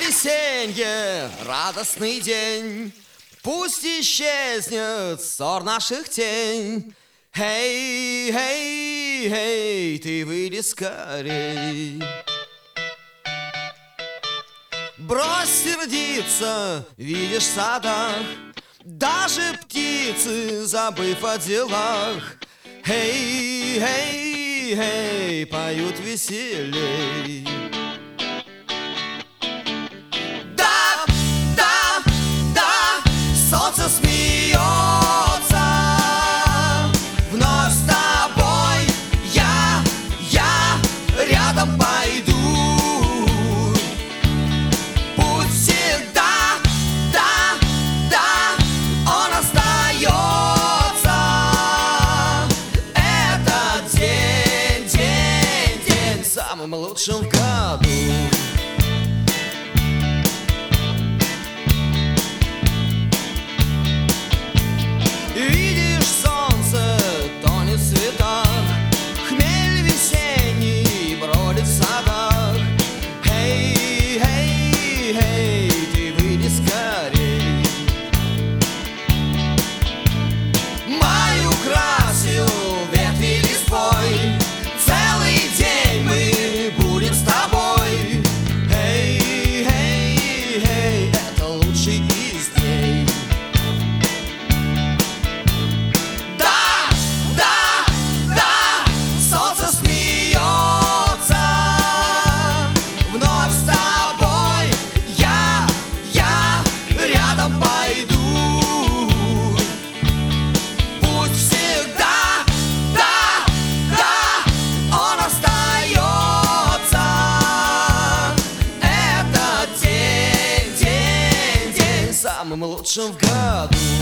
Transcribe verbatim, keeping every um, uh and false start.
Воскресенье, радостный день, пусть исчезнет ссор наших тень. Эй, эй, эй, ты выйди скорей. Брось сердиться, видишь в садах, даже птицы, забыв о делах. Эй, эй, эй, поют веселей. Да, да, да, солнце смеется. Вновь с тобой я, я рядом пойду. Путь всегда, да, да, он остается. Этот день, день, день самым лучшим в году. Видишь, солнце тонет в цветах, хмель весенний бродит в садах. Эй, эй, эй, ты выйди скорей. Май украсил ветви листвой, целый день мы будем с тобой. Эй, эй, эй, это лучший из дней. Да, да, да, солнце смеется. Вновь с тобой я, я рядом пойду. Путь всегда, да, да, он остается. Этот день, день, день самым лучшим в году.